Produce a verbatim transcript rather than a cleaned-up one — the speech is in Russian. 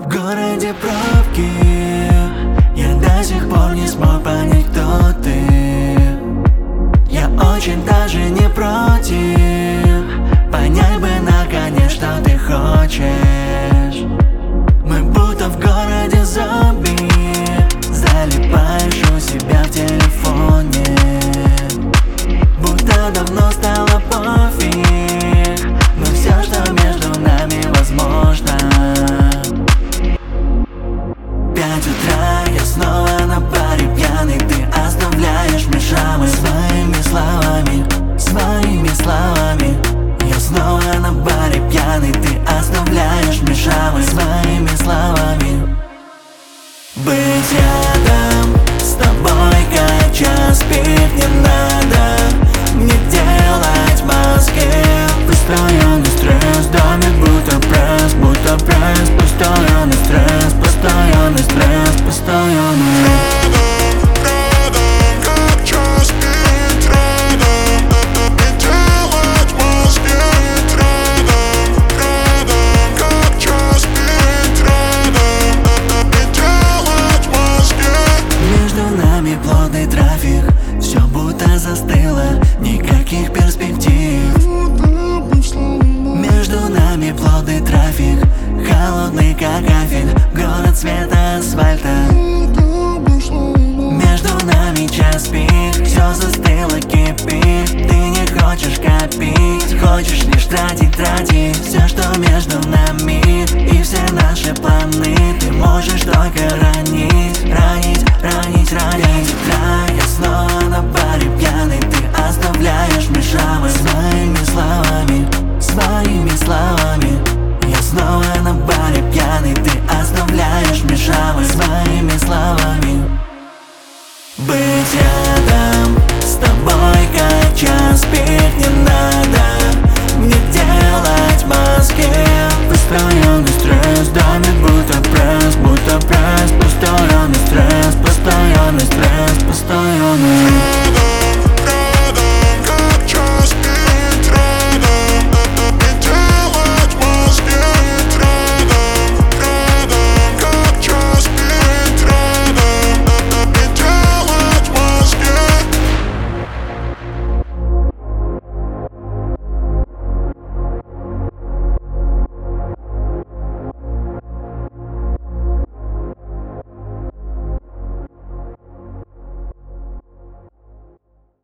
В городе пробки, я до сих пор не смог понять, кто ты. Я очень даже не против понять бы наконец, что ты хочешь. Мы будто в городе зомби, залипаешь у себя в телефоне. Будто давно стало пофиг, но все, что между нами возможно. Пять утра, я снова на баре пьяный. Ты оставляешь мне шрамы своими словами, своими словами. Я снова на баре пьяный. Ты оставляешь мне шрамы своими словами. Быть рядом с тобой, как час пик, не надо мне делать маски. Постоянный стресс, домик будто пресс, будто пресс. Постоянный стресс, постоянный стресс, постоянный. Плотный трафик, все будто застыло, никаких перспектив. Между нами плотный трафик, холодный как кафель, город цвета асфальта. Между нами час пик, все застыло, кипит. Ты не хочешь копить, хочешь лишь тратить, тратить все, что между нами, и все наши планы.